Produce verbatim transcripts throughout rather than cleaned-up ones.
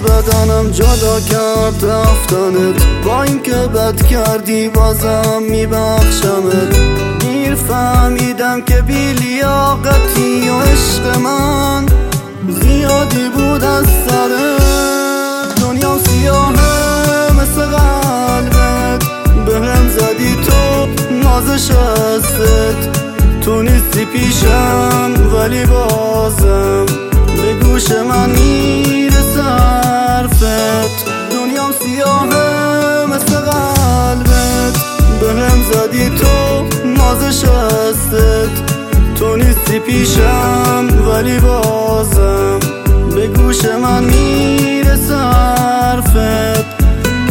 بدنم جدا کرد رفتنت، با اینکه بد کردی بازم میبخشمت. دیر فهمیدم که بی لیاقتی و عشق من زیادی بود از سرت. دنیا سیاهه مثل قلبت، بهم زدی تو نازش هستت. تو نیستی پیشم ولی بازم به گوش من میرسه حرفت. دنیام سیاهه مثل قلبت، بهم زدی تو نازش هستت. تو نیستی پیشم ولی بازم به گوش من میرسه حرفت.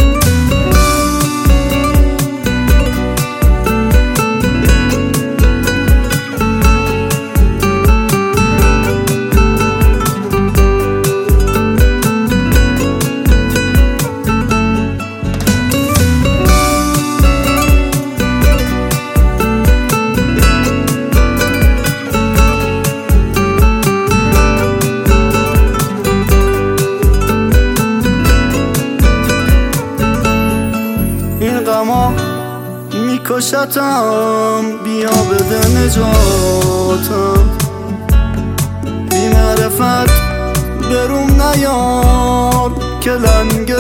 غما میکشتم، بیا بده نجاتم. بی معرفت بروم نیار که لنگ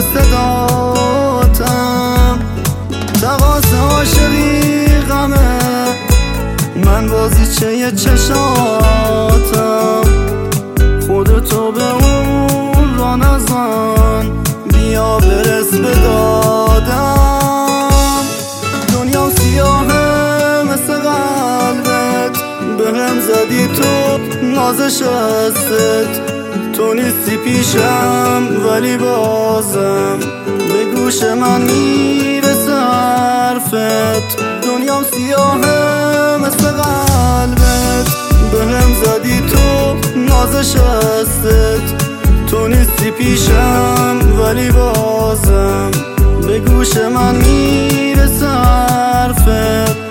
صداتم. تقاس عاشقی غمه، من بازیچه ی چشاتم. خودتو به اون را نزن، بیا برس به دادم. مثل قلبت بهم زدی تو نازش هستت. تو نیستی پیشم ولی بازم به گوش من میرسه حرفت. دنیام سیاهه مثل قلبت، بهم زدی تو نازش هستت. تو نیستی پیشم ولی بازم به گوش من میرسه حرفت.